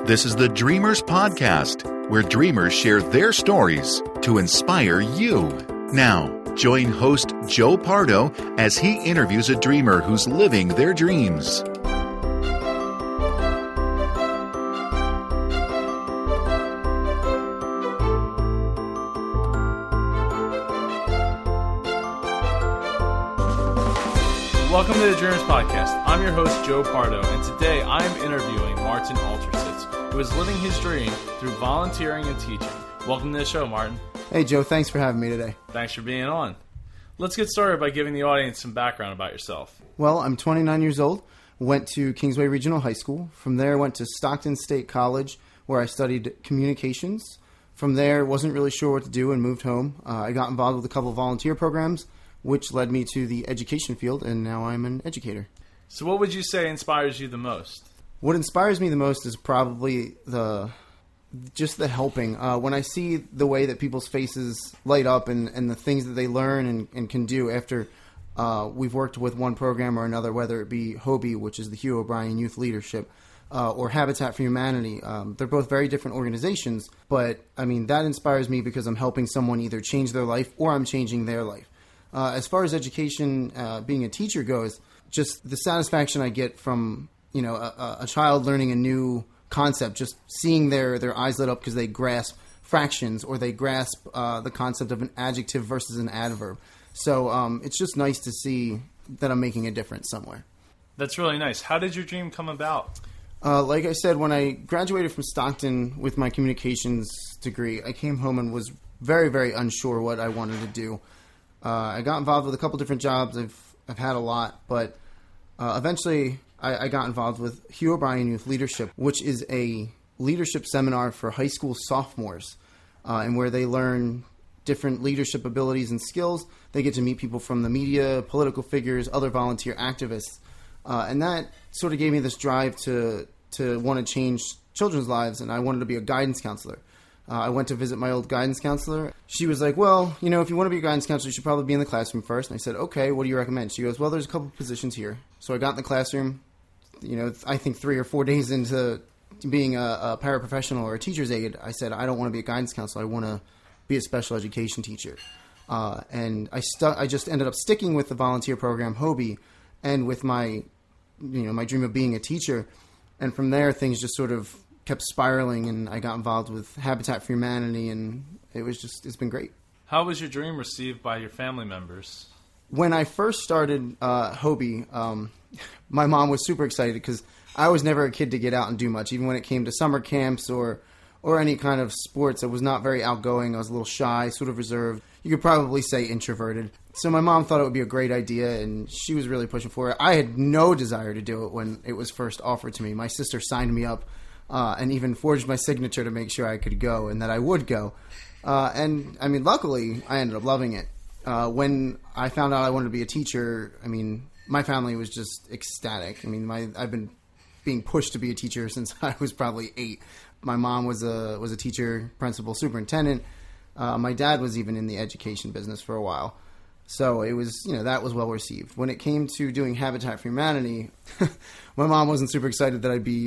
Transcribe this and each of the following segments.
This is the Dreamers Podcast, where dreamers share their stories to inspire you. Now, join host Joe Pardo as he interviews a dreamer who's living their dreams. Welcome to the Dreamers Podcast. I'm your host, Joe Pardo, and today I'm interviewing Martin Altersitz, who is living his dream through volunteering and teaching. Welcome to the show, Martin. Hey, Joe. Thanks for having me today. Thanks for being on. Let's get started by giving the audience some background about yourself. Well, I'm 29 years old, went to Kingsway Regional High School. From there, went to Stockton State College, where I studied communications. From there, wasn't really sure what to do and moved home. I got involved with a couple of volunteer programs, which led me to the education field, and now I'm an educator. So what would you say inspires you the most? What inspires me the most is probably just the helping. When I see the way that people's faces light up and the things that they learn and can do after we've worked with one program or another, whether it be HOBY, which is the Hugh O'Brien Youth Leadership, or Habitat for Humanity. They're both very different organizations, but I mean that inspires me because I'm helping someone either change their life or I'm changing their life. As far as education, being a teacher goes, just the satisfaction I get from, a child learning a new concept, just seeing their eyes lit up because they grasp fractions or they grasp the concept of an adjective versus an adverb. So it's just nice to see that I'm making a difference somewhere. That's really nice. How did your dream come about? Like I said, when I graduated from Stockton with my communications degree, I came home and was very, very unsure what I wanted to do. I got involved with a couple different jobs. I've had a lot, but eventually I got involved with Hugh O'Brien Youth Leadership, which is a leadership seminar for high school sophomores, and where they learn different leadership abilities and skills. They get to meet people from the media, political figures, other volunteer activists, and that sort of gave me this drive to want to change children's lives, and I wanted to be a guidance counselor. I went to visit my old guidance counselor. She was like, well, if you want to be a guidance counselor, you should probably be in the classroom first. And I said, okay, what do you recommend? She goes, well, there's a couple positions here. So I got in the classroom, I think 3 or 4 days into being a paraprofessional or a teacher's aide. I said, I don't want to be a guidance counselor. I want to be a special education teacher. And I just ended up sticking with the volunteer program, HOBY, and with my dream of being a teacher. And from there, things just sort of kept spiraling, and I got involved with Habitat for Humanity, and it's been great. How was your dream received by your family members? When I first started HOBY, my mom was super excited because I was never a kid to get out and do much. Even when it came to summer camps or any kind of sports, I was not very outgoing. I was a little shy, sort of reserved. You could probably say introverted. So my mom thought it would be a great idea, and she was really pushing for it. I had no desire to do it when it was first offered to me. My sister signed me up and even forged my signature to make sure I could go and that I would go. And, I mean, luckily, I ended up loving it. When I found out I wanted to be a teacher, I mean, my family was just ecstatic. I mean, I've been being pushed to be a teacher since I was probably 8. My mom was a teacher, principal, superintendent. My dad was even in the education business for a while. So it was, that was well received. When it came to doing Habitat for Humanity, my mom wasn't super excited that I'd be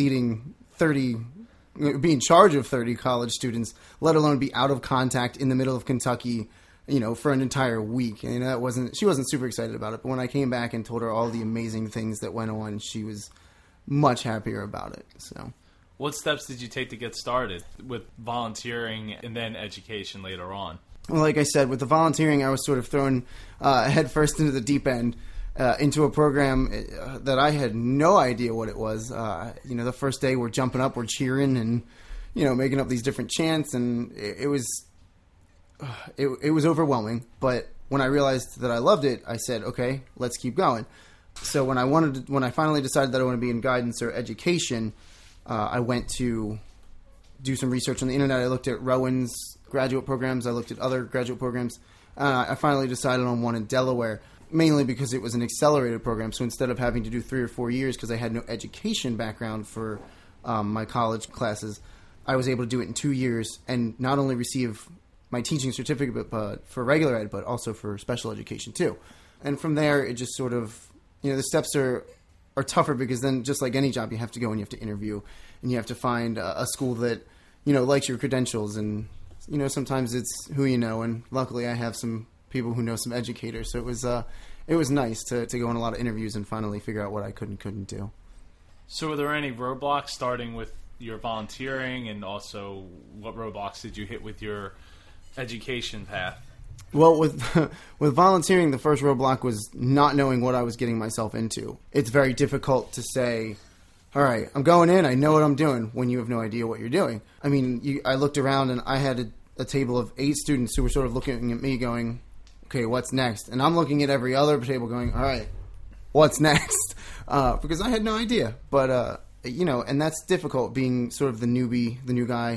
be in charge of 30 college students, let alone be out of contact in the middle of Kentucky, for an entire week. And she wasn't super excited about it. But when I came back and told her all the amazing things that went on, she was much happier about it. So, what steps did you take to get started with volunteering and then education later on? Well, like I said, with the volunteering, I was sort of thrown headfirst into the deep end, into a program that I had no idea what it was. The first day we're jumping up, we're cheering and, making up these different chants, and it was overwhelming. But when I realized that I loved it, I said, okay, let's keep going. So when I finally decided that I want to be in guidance or education, I went to do some research on the internet. I looked at Rowan's graduate programs. I looked at other graduate programs. I finally decided on one in Delaware, mainly because it was an accelerated program. So instead of having to do 3 or 4 years because I had no education background for my college classes, I was able to do it in 2 years and not only receive my teaching certificate but for regular ed, but also for special education too. And from there, it just sort of, the steps are are tougher because then, just like any job, you have to go and you have to interview, and you have to find a school that, likes your credentials. And, sometimes it's who you know. And luckily I have some people who know some educators. So it was nice to go on a lot of interviews and finally figure out what I could and couldn't do. So were there any roadblocks starting with your volunteering, and also what roadblocks did you hit with your education path? Well, with volunteering, the first roadblock was not knowing what I was getting myself into. It's very difficult to say, all right, I'm going in, I know what I'm doing, when you have no idea what you're doing. I mean, I looked around and I had a table of 8 students who were sort of looking at me going, okay, what's next? And I'm looking at every other table going, all right, what's next? Because I had no idea. But, and that's difficult, being sort of the newbie, the new guy,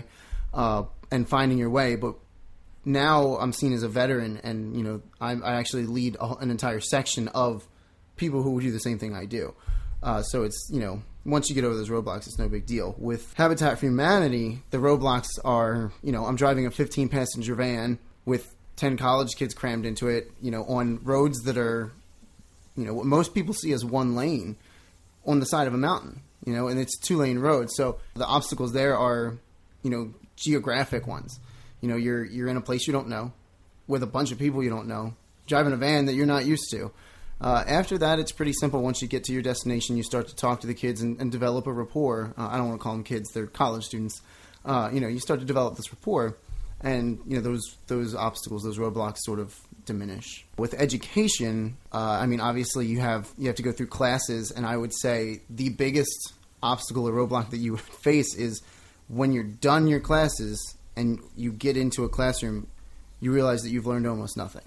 and finding your way. But now I'm seen as a veteran, and, I actually lead an entire section of people who do the same thing I do. So it's, once you get over those roadblocks, it's no big deal. With Habitat for Humanity, the roadblocks are, I'm driving a 15-passenger van with 10 college kids crammed into it, on roads that are, what most people see as one lane on the side of a mountain, and it's 2-lane roads. So the obstacles there are, geographic ones. You're in a place you don't know with a bunch of people you don't know, driving a van that you're not used to. After that, it's pretty simple. Once you get to your destination, you start to talk to the kids and develop a rapport. I don't want to call them kids; they're college students. You start to develop this rapport, and those obstacles, those roadblocks, sort of diminish. With education, obviously you have to go through classes, and I would say the biggest obstacle or roadblock that you would face is when you're done your classes and you get into a classroom, you realize that you've learned almost nothing.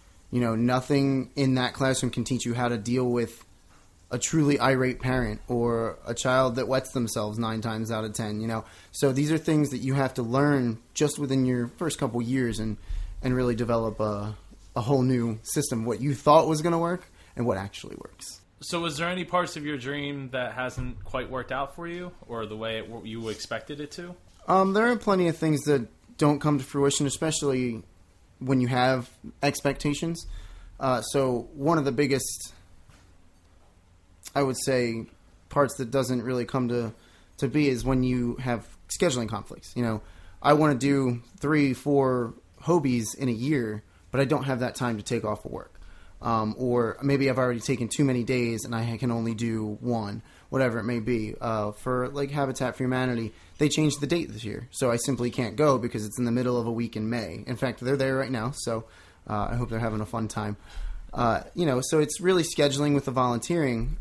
Nothing in that classroom can teach you how to deal with a truly irate parent or a child that wets themselves 9 times out of 10, So these are things that you have to learn just within your first couple years and really develop a whole new system, what you thought was going to work and what actually works. So was there any parts of your dream that hasn't quite worked out for you, or the way you expected it to? There are plenty of things that don't come to fruition, especially when you have expectations. So one of the biggest, I would say, parts that doesn't really come to be is when you have scheduling conflicts. I want to do 3-4 Hobies in a year, but I don't have that time to take off of work. Or maybe I've already taken too many days and I can only do 1, whatever it may be. For like Habitat for Humanity, they changed the date this year, so I simply can't go because it's in the middle of a week in May. In fact, they're there right now, so I hope they're having a fun time. So it's really scheduling with the volunteering.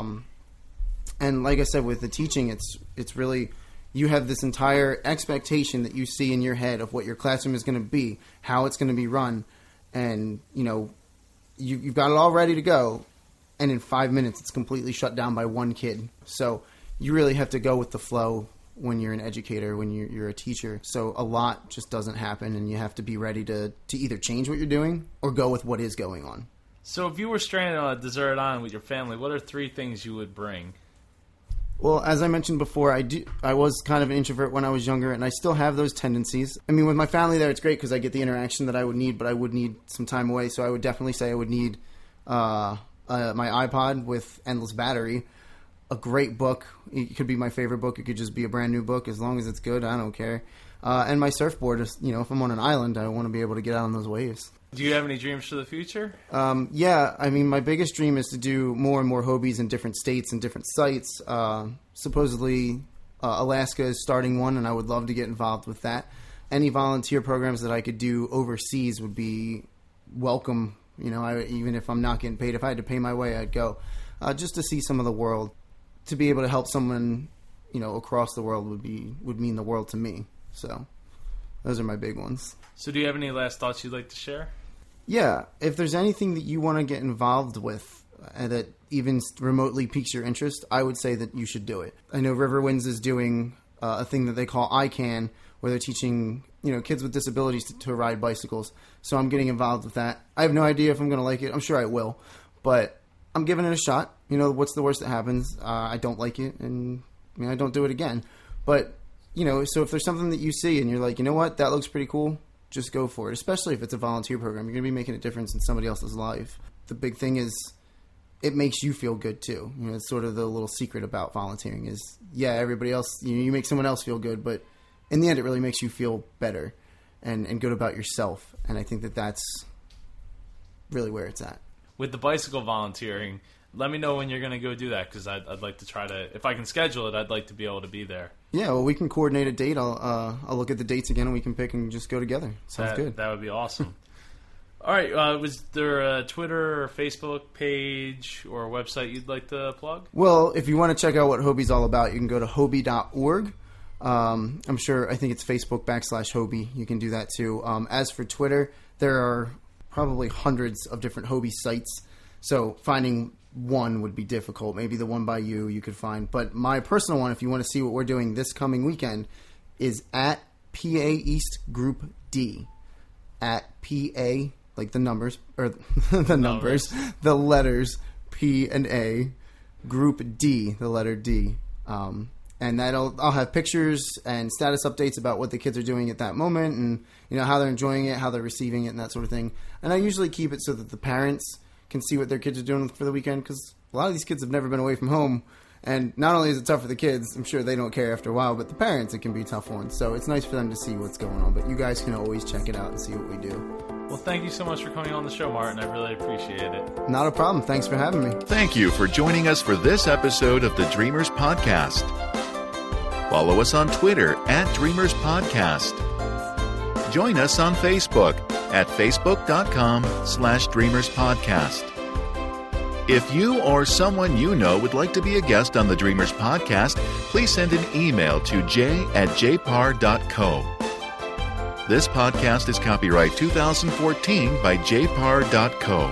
And like I said, with the teaching, it's really, you have this entire expectation that you see in your head of what your classroom is going to be, how it's going to be run, and, you've got it all ready to go, and in 5 minutes it's completely shut down by one kid. So you really have to go with the flow when you're an educator, when you're a teacher. So a lot just doesn't happen, and you have to be ready to either change what you're doing or go with what is going on. So if you were stranded on a deserted island with your family, what are 3 things you would bring? Well, as I mentioned before, I was kind of an introvert when I was younger, and I still have those tendencies. I mean, with my family there, it's great because I get the interaction that I would need, but I would need some time away. So I would definitely say I would need my iPod with endless battery, a great book. It could be my favorite book. It could just be a brand new book. As long as it's good, I don't care. And my surfboard is, if I'm on an island, I want to be able to get out on those waves. Do you have any dreams for the future? Yeah, my biggest dream is to do more and more Hobies in different states and different sites. Supposedly, Alaska is starting one, and I would love to get involved with that. Any volunteer programs that I could do overseas would be welcome. Even if I'm not getting paid, if I had to pay my way, I'd go. Just to see some of the world. To be able to help someone, across the world would mean the world to me. So, those are my big ones. So do you have any last thoughts you'd like to share? Yeah, if there's anything that you want to get involved with that even remotely piques your interest, I would say that you should do it. I know Riverwinds is doing a thing that they call ICANN, where they're teaching kids with disabilities to ride bicycles. So I'm getting involved with that. I have no idea if I'm going to like it. I'm sure I will, but I'm giving it a shot. What's the worst that happens? I don't like it, and I don't do it again. But so if there's something that you see and you're like, what, that looks pretty cool, just go for it, especially if it's a volunteer program. You're going to be making a difference in somebody else's life. The big thing is it makes you feel good too. You know, it's sort of the little secret about volunteering is, yeah, everybody else, you make someone else feel good, but in the end, it really makes you feel better and good about yourself. And I think that that's really where it's at. With the bicycle volunteering, let me know when you're going to go do that, because I'd like to try to, if I can schedule it, I'd like to be able to be there. Yeah, well, we can coordinate a date. I'll look at the dates again, and we can pick and just go together. Sounds good. That would be awesome. All right, was there a Twitter or Facebook page or a website you'd like to plug? Well, if you want to check out what Hobie's all about, you can go to Hobie.org. I think it's Facebook /Hobie. You can do that too. As for Twitter, there are probably hundreds of different Hobie sites, so finding one would be difficult. Maybe the one by you could find. But my personal one, if you want to see what we're doing this coming weekend, is at PA East Group D. At PA, like the numbers, or the numbers, the letters P and A, Group D, the letter D. And I'll have pictures and status updates about what the kids are doing at that moment, and how they're enjoying it, how they're receiving it, and that sort of thing. And I usually keep it so that the parents can see what their kids are doing for the weekend, because a lot of these kids have never been away from home, and not only is it tough for the kids, I'm sure they don't care after a while, but the parents, it can be a tough one. So it's nice for them to see what's going on, but you guys can always check it out and see what we do. Well, thank you so much for coming on the show, Martin. I really appreciate it. Not a problem. Thanks for having me. Thank you for joining us for this episode of the Dreamers Podcast. Follow us on Twitter at Dreamers Podcast. Join us on Facebook at facebook.com/Dreamers Podcast. If you or someone you know would like to be a guest on the Dreamers Podcast, please send an email to j@jpar.co. This podcast is copyright 2014 by jpar.co.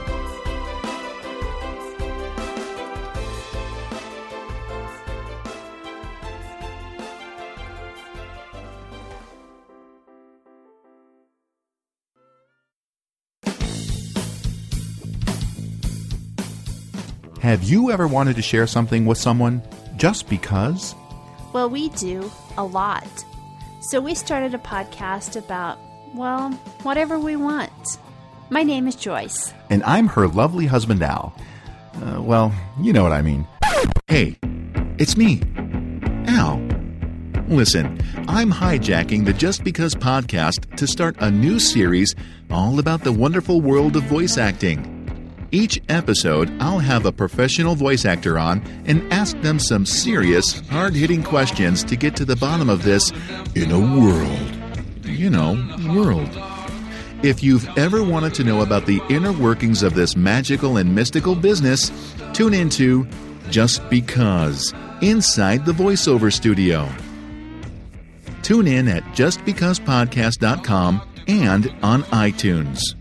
Have you ever wanted to share something with someone just because? Well, we do, a lot. So we started a podcast about, well, whatever we want. My name is Joyce. And I'm her lovely husband, Al. Well, you know what I mean. Hey, it's me, Al. Listen, I'm hijacking the Just Because podcast to start a new series all about the wonderful world of voice acting. Each episode, I'll have a professional voice actor on and ask them some serious, hard-hitting questions to get to the bottom of this inner world. World. If you've ever wanted to know about the inner workings of this magical and mystical business, tune into Just Because, inside the voiceover studio. Tune in at justbecausepodcast.com and on iTunes.